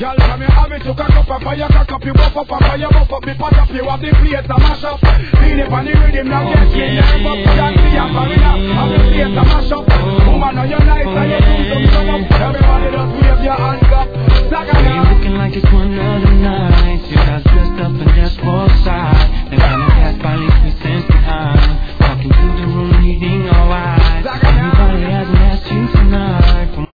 Girl, from your habit to cock up a fire, cock up, you buff up a fire, buff up, me pot up, you have the place to mash up. Feel it on the rhythm, now get me nerve up. Can't see a foreigner, have the place to mash up. Woman, on your nice and you